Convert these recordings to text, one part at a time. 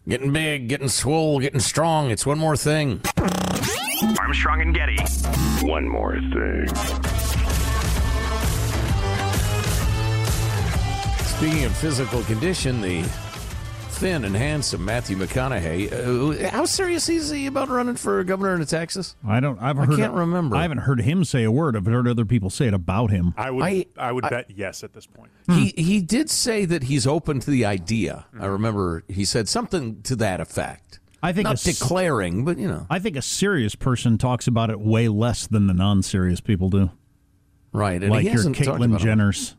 Getting big, getting swole, getting strong. It's one more thing. Armstrong and Getty. One more thing. Speaking of physical condition, the thin and handsome Matthew McConaughey. How serious is he about running for governor in Texas? I can't remember. I haven't heard him say a word. I've heard other people say it about him. I would bet yes at this point. He did say that he's open to the idea. I remember he said something to that effect. I think not declaring, but I think a serious person talks about it way less than the non-serious people do. Right, and like he your hasn't talked Caitlyn about Jenners.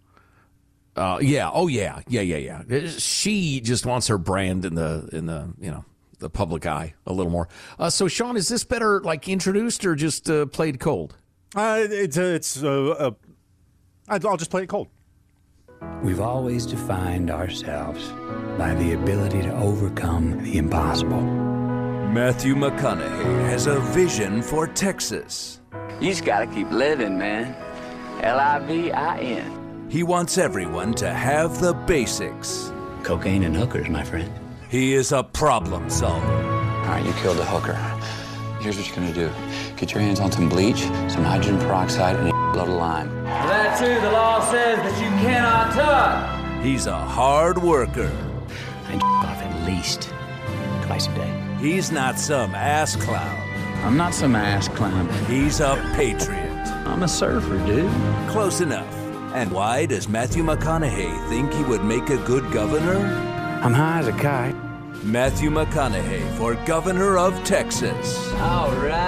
Yeah. She just wants her brand in the the public eye a little more. So, Sean, is this better like introduced or just played cold? I'll just play it cold. We've always defined ourselves by the ability to overcome the impossible. Matthew McConaughey has a vision for Texas. You just gotta keep living, man. Livin. He wants everyone to have the basics. Cocaine and hookers, my friend. He is a problem solver. All right, you killed a hooker. Here's what you're gonna do. Get your hands on some bleach, some hydrogen peroxide, and a load of lime. For that too, the law says that you cannot touch. He's a hard worker. I off at least twice a day. He's not some ass clown. I'm not some ass clown. He's a patriot. I'm a surfer, dude. Close enough. And why does Matthew McConaughey think he would make a good governor? I'm high as a kite. Matthew McConaughey for governor of Texas. All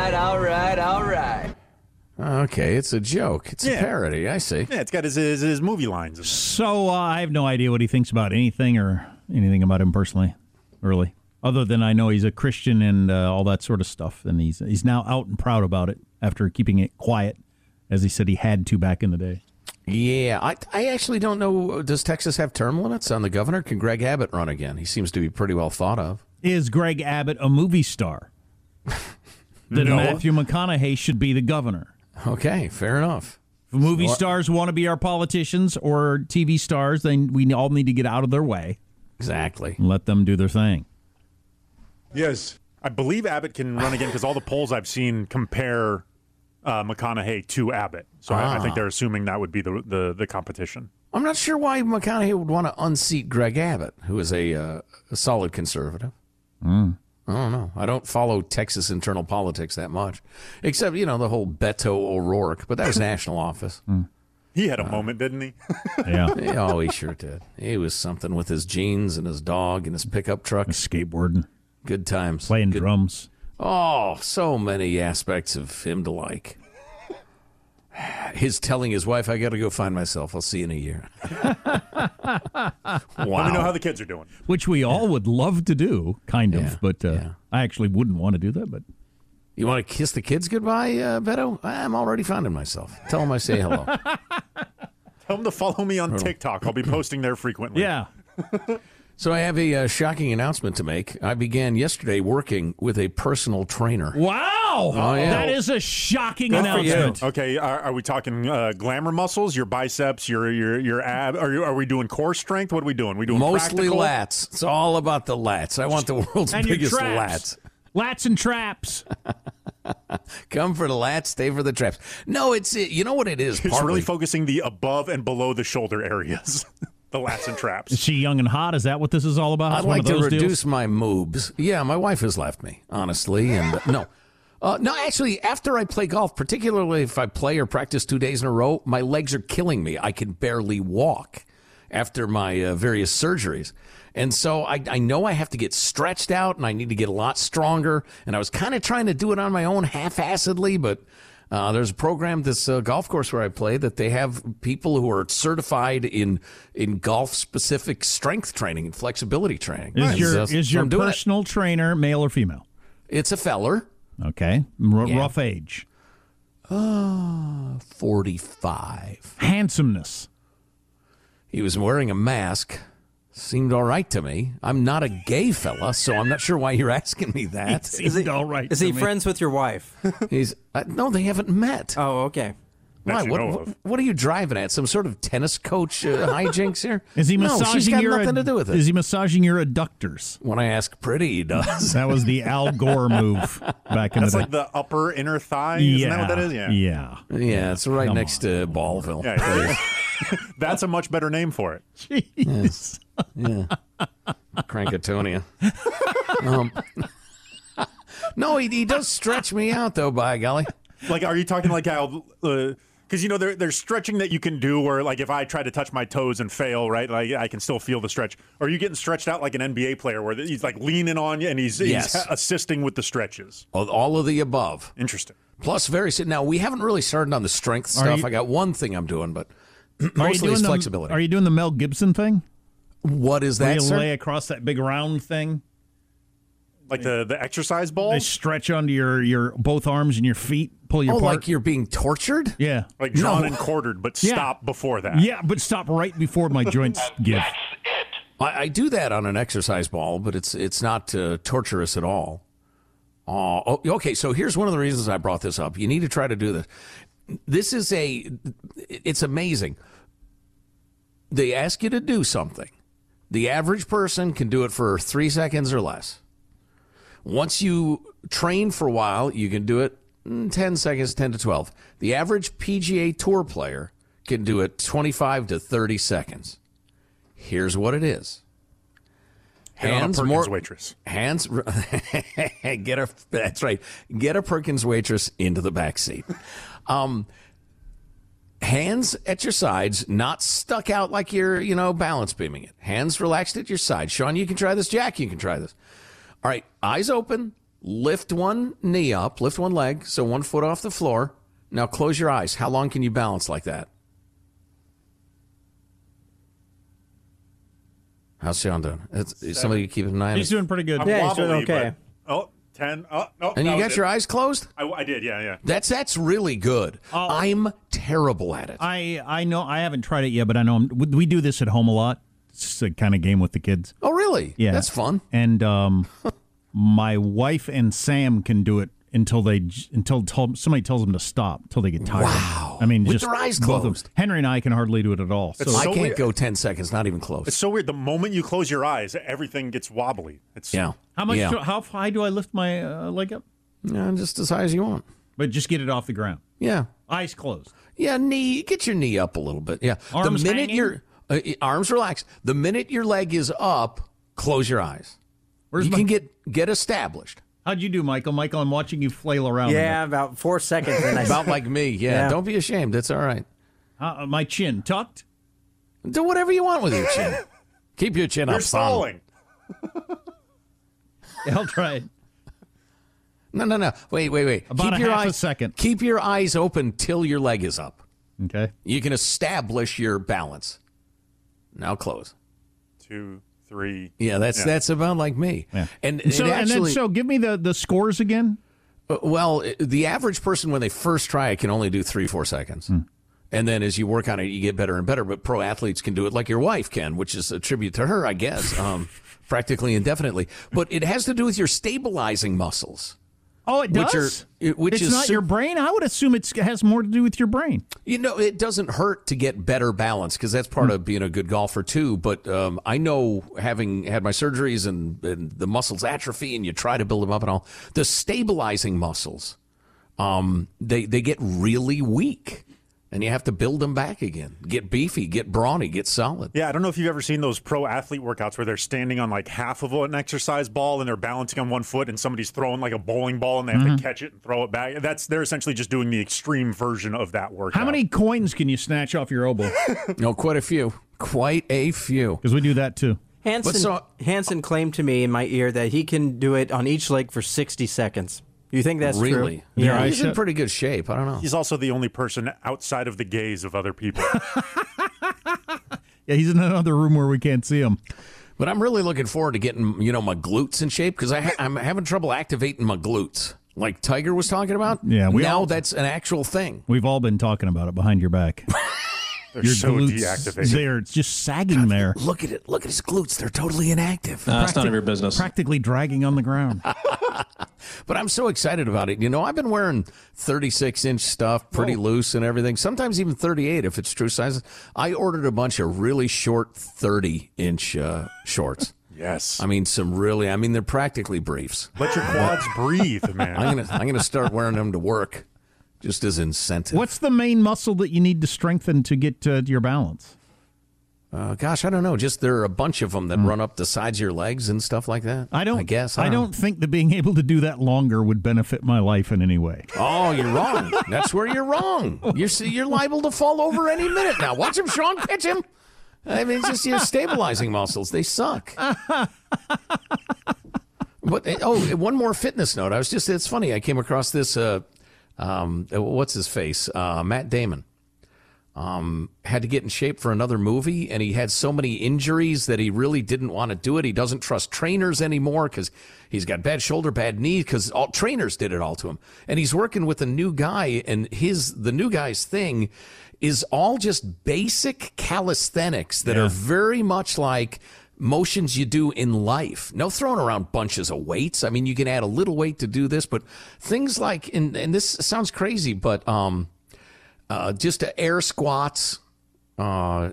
right. Okay, it's a joke. It's a parody, I see. Yeah, it's got his movie lines in there. So I have no idea what he thinks about anything or anything about him personally, really. Other than I know he's a Christian and all that sort of stuff. And he's now out and proud about it after keeping it quiet, as he said he had to back in the day. Yeah, I actually don't know. Does Texas have term limits on the governor? Can Greg Abbott run again? He seems to be pretty well thought of. Is Greg Abbott a movie star? Then No. Matthew McConaughey should be the governor. Okay, fair enough. If movie stars want to be our politicians or TV stars, then we all need to get out of their way. Exactly. And let them do their thing. Yes. I believe Abbott can run again because all the polls I've seen compare McConaughey to Abbott. So I think they're assuming that would be the competition. I'm not sure why McConaughey would want to unseat Greg Abbott, who is a solid conservative. I don't know. I don't follow Texas internal politics that much, except, the whole Beto O'Rourke, but that was national office. He had a moment, didn't he? Yeah. Oh, he sure did. He was something with his jeans and his dog and his pickup truck. Skateboarding. Good times. Playing drums. Oh, so many aspects of him to like. His telling his wife, I got to go find myself. I'll see you in a year. Wow. Let me know how the kids are doing. Which we all would love to do, kind of. But I actually wouldn't want to do that. But you want to kiss the kids goodbye, Beto? I'm already finding myself. Tell them I say hello. Tell them to follow me on TikTok. I'll be posting there frequently. yeah. So I have a shocking announcement to make. I began yesterday working with a personal trainer. Wow. Oh, yeah. That is a shocking announcement. Okay, are we talking glamour muscles, your biceps, your ab? Are we doing core strength? What are we doing? We doing mostly practical? lats. It's all about the lats. I want the world's And biggest your traps. lats. Lats and traps. Come for the lats, stay for the traps. No, it's you know what it is. It's really focusing the above and below the shoulder areas. The lats and traps. Is she young and hot? Is that what this is all about? I'd like to reduce my moobs. Yeah, my wife has left me, honestly. And no, actually, after I play golf, particularly if I play or practice 2 days in a row, my legs are killing me. I can barely walk after my various surgeries. And so I know I have to get stretched out and I need to get a lot stronger. And I was kind of trying to do it on my own half-assedly, but there's a program, this golf course where I play, that they have people who are certified in golf-specific strength training and flexibility training. Is your personal trainer male or female? It's a feller. Okay. Rough age? 45. Handsomeness? He was wearing a mask. Seemed all right to me. I'm not a gay fella, so I'm not sure why you're asking me that. Is he all right? Is he friends with your wife? He's no, they haven't met. Oh, okay. that Why? you know of. What are you driving at? Some sort of tennis coach hijinks here? Is he No, massaging she's got your nothing to do with it. Is he massaging your adductors? When I ask pretty, he does. That was the Al Gore move back in That's the like the upper inner thigh. yeah, Isn't that what that is? Yeah. Yeah. It's right Come next to Ballville. Yeah. That's a much better name for it. Jeez. Yeah. Crankatonia. No, he does stretch me out, though, by golly. Like, are you talking like how... because, you know, there's stretching that you can do where, like, if I try to touch my toes and fail, right, like, I can still feel the stretch. Or are you getting stretched out like an NBA player where he's, like, leaning on you and he's assisting with the stretches? All of the above. Interesting. Plus, now, we haven't really started on the strength stuff. I got one thing I'm doing, but mostly it's flexibility. Are you doing the Mel Gibson thing? What is that, Where you sir? lay across that big round thing? Like the exercise ball? They stretch onto your both arms and your feet, pull you apart. Like you're being tortured? Yeah. Like drawn and quartered, but stop before that. Yeah, but stop right before my joints give. I do that on an exercise ball, but it's not torturous at all. Okay, so here's one of the reasons I brought this up. You need to try to do this. It's amazing. They ask you to do something. The average person can do it for 3 seconds or less. Once you train for a while, you can do it in 10 seconds, 10 to 12. The average PGA Tour player can do it 25 to 30 seconds. Here's what it is. Hands more waitress. Hands that's right. Get a Perkins waitress into the back seat. Hands at your sides, not stuck out like you're, balance beaming it. Hands relaxed at your side. Sean, you can try this. Jack, you can try this. All right, eyes open, lift one knee up, lift one leg, so 1 foot off the floor. Now close your eyes. How long can you balance like that? How's Sean doing? Somebody keep an eye on He's doing pretty good. I'm he's doing okay. 10. Oh, no. And you got your eyes closed? I did, yeah. That's really good. I'm terrible at it. I know. I haven't tried it yet, but I know we do this at home a lot. It's a kind of game with the kids. Oh, really? Yeah. That's fun. And my wife and Sam can do it until somebody tells them to stop, until they get tired. Wow. I mean, with just their eyes both of them. closed. Henry and I can hardly do it at all. So I can't go 10 seconds, not even close. It's so weird. The moment you close your eyes, everything gets wobbly. How much? How high do I lift my leg up? Yeah, just as high as you want. But just get it off the ground. Yeah. Eyes closed. Yeah, get your knee up a little bit. Yeah. Arms the minute hanging? your arms relaxed. The minute your leg is up, close your eyes. You can get established. How'd you do, Michael? Michael, I'm watching you flail around. Yeah, about 4 seconds. And About like me. Yeah. Don't be ashamed. That's all right. My chin tucked? Do whatever you want with your chin. Keep your chin You're up, stalling. Yeah, I'll try it. No. Wait. About keep your half a eyes, second. Keep your eyes open till your leg is up. Okay. You can establish your balance. Now close. 2, 3. Yeah, that's about like me. Yeah. And so give me the scores again. Well, the average person when they first try it can only do 3-4 seconds. And then as you work on it, you get better and better. But pro athletes can do it like your wife can, which is a tribute to her, I guess, practically indefinitely. But it has to do with your stabilizing muscles. Oh, it does? Which it's is not your brain? I would assume it has more to do with your brain. It doesn't hurt to get better balance because that's part of being a good golfer, too. But I know, having had my surgeries and the muscles atrophy and you try to build them up and all, the stabilizing muscles, they get really weak. And you have to build them back again. Get beefy, get brawny, get solid. Yeah, I don't know if you've ever seen those pro athlete workouts where they're standing on like half of an exercise ball and they're balancing on 1 foot and somebody's throwing like a bowling ball and they have to catch it and throw it back. They're essentially just doing the extreme version of that workout. How many coins can you snatch off your elbow? No, quite a few. Quite a few. Because we do that too. Hansen claimed to me in my ear that he can do it on each leg for 60 seconds. You think that's really? True? Yeah, he's in pretty good shape. I don't know. He's also the only person outside of the gaze of other people. Yeah, he's in another room where we can't see him. But I'm really looking forward to getting, my glutes in shape because I'm having trouble activating my glutes, like Tiger was talking about. Yeah, now that's an actual thing. We've all been talking about it behind your back. They're your so glutes deactivated. there. It's just sagging there. Look at it. Look at his glutes. They're totally inactive. That's none of your business. Practically dragging on the ground. But I'm so excited about it. You know, I've been wearing 36-inch stuff, pretty loose and everything, sometimes even 38 if it's true size. I ordered a bunch of really short 30-inch shorts. Yes. I mean, they're practically briefs. Let your quads breathe, man. I'm gonna start wearing them to work just as incentive. What's the main muscle that you need to strengthen to get your balance? Gosh, I don't know. Just there are a bunch of them that run up the sides of your legs and stuff like that. I don't think that being able to do that longer would benefit my life in any way. Oh, you're wrong. That's where you're wrong. You're liable to fall over any minute now. Watch him, Sean. Pitch him. I mean, it's just your stabilizing muscles. They suck. But one more fitness note. It's funny. I came across this. What's his face? Matt Damon. Had to get in shape for another movie, and he had so many injuries that he really didn't want to do it. He doesn't trust trainers anymore because he's got bad shoulder, bad knee, because all trainers did it all to him. And he's working with a new guy, and the new guy's thing is all just basic calisthenics that are very much like motions you do in life. No throwing around bunches of weights. I mean, you can add a little weight to do this, but things like, and this sounds crazy, but just air squats, doing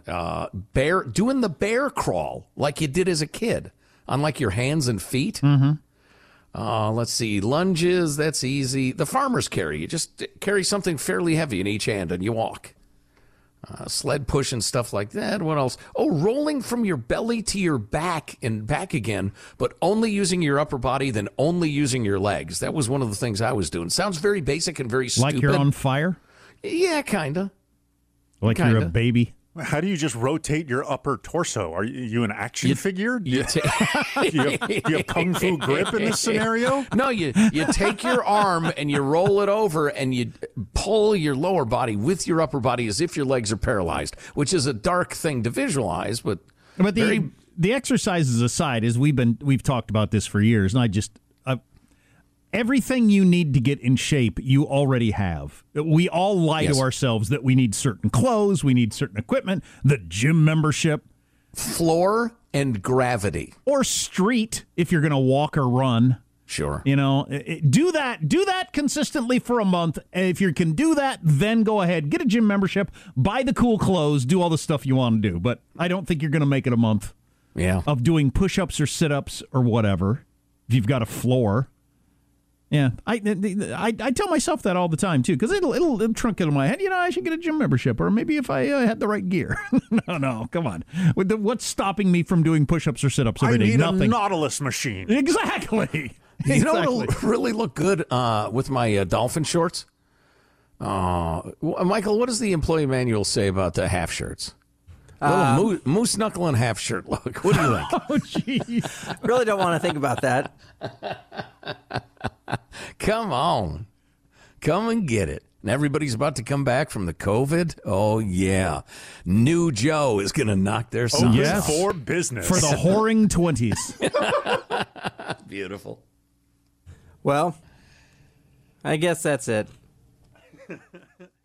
the bear crawl like you did as a kid on like your hands and feet. Mm-hmm. Let's see, lunges, that's easy. The farmer's carry, you just carry something fairly heavy in each hand and you walk. Sled push and stuff like that. What else? Oh, rolling from your belly to your back and back again, but only using your upper body, then only using your legs. That was one of the things I was doing. Sounds very basic and very stupid. Like you're on fire? Yeah, kind of. Like you're a baby? How do you just rotate your upper torso? Are you an action figure? Do you have kung fu grip in this scenario? No, you take your arm and you roll it over and you pull your lower body with your upper body as if your legs are paralyzed, which is a dark thing to visualize, but the exercises aside, as we've talked about this for years, and everything you need to get in shape, you already have. We all lie to ourselves that we need certain clothes, we need certain equipment, the gym membership. Floor and gravity. Or street, if you're going to walk or run. Sure. You know, do that consistently for a month. And if you can do that, then go ahead, get a gym membership, buy the cool clothes, do all the stuff you want to do. But I don't think you're going to make it a month of doing push-ups or sit-ups or whatever, if you've got a floor. Yeah, I tell myself that all the time, too, because it'll trunk into my head. You know, I should get a gym membership, or maybe if I had the right gear. No, come on. What's stopping me from doing push-ups or sit-ups every day? I need Nothing. a Nautilus machine. Exactly. You know what'll really look good with my dolphin shorts? Michael, what does the employee manual say about the half shirts? Little moose knuckle and half shirt look. What do you think? Oh, jeez. Really don't want to think about that. Come on. Come and get it. And everybody's about to come back from the COVID. Oh, yeah. New Joe is going to knock their socks off. For business. For the whoring 20s. Beautiful. Well, I guess that's it.